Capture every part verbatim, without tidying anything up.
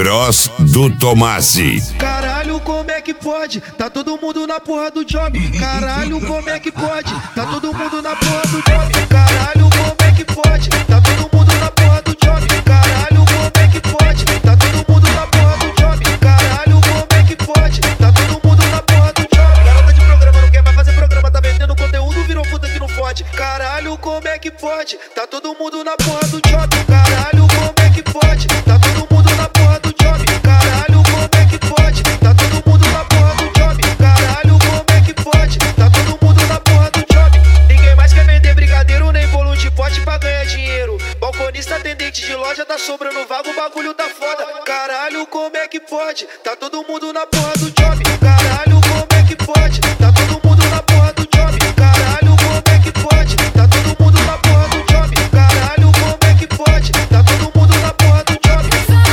Cross do Tomasi. Caralho, como é que pode? Tá todo mundo na porra do job. Caralho, como é que pode? Tá todo mundo na porra do job. Caralho, como é que pode? Tá todo mundo na porra do job. Caralho, como é que pode? Tá todo mundo na porra do job. Caralho, como é que pode? Tá todo mundo na porra do job. Garota de programa não quer mais fazer programa, tá vendendo conteúdo, virou puta que não fode. Caralho, como é que pode? Tá todo mundo na porra do job. Caralho, como é que pode? Tá todo mundo na porra do job. Caralho, como é que pode? Tá todo mundo na porra do job. Caralho, como é que pode? Tá todo mundo na porra do job. Ninguém mais quer vender brigadeiro nem bolo de pote pra ganhar dinheiro. Balconista, atendente de loja, tá sobrando vago, o bagulho tá foda. Caralho, como é que pode? Tá todo mundo na porra do job. Caralho, como é que pode? Tá todo mundo na porra do job. Caralho, como é que pode? Tá todo mundo na porra do job. Caralho, como é que pode? Tá todo mundo na porra do job.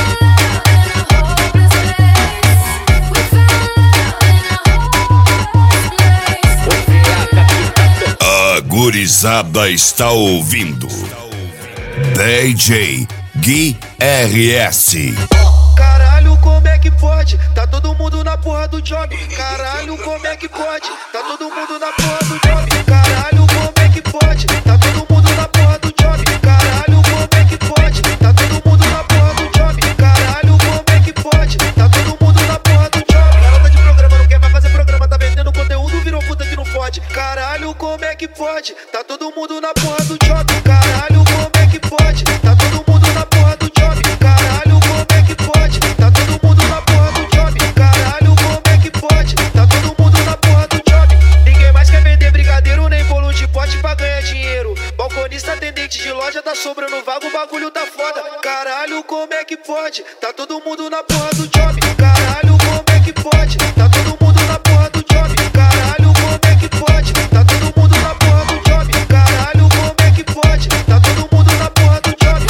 A gurizada está ouvindo D J Gui R S. Caralho, como é que pode? Tá todo mundo na porra do job. Caralho, como é que pode? Tá todo mundo na porra do job. Caralho, como é que pode? Tá todo mundo na porra do job. Caralho, como é que pode? Tá todo mundo na porra do job. Caralho, como é que pode? Tá todo mundo na porra do job. Garota de programa não quer mais fazer programa, tá vendendo conteúdo, virou puta que não fode. Caralho, como é que pode? Tá todo mundo na porra do job. Caralho, como é que pode? Tá todo mundo na porra do job. Caralho, como é que pode? Tá todo mundo na porra do job. Caralho, como é que pode? Tá todo mundo na porra do job. Ninguém mais quer vender brigadeiro nem bolo de pote pra ganhar dinheiro. Balconista, atendente de loja, tá sobrando vago, o bagulho tá foda. Caralho, como é que pode? Tá todo mundo na porra do job. Caralho, como é que pode? Tá todo mundo na porra do job. Caralho, como é que pode? Tá todo mundo na porra do job. Caralho, como é que pode? Tá todo mundo na porra do job.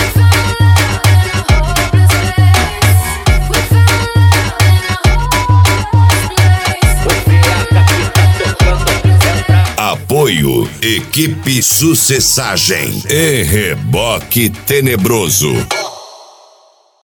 Apoio Equipe Sucessagem e Reboque Tenebroso.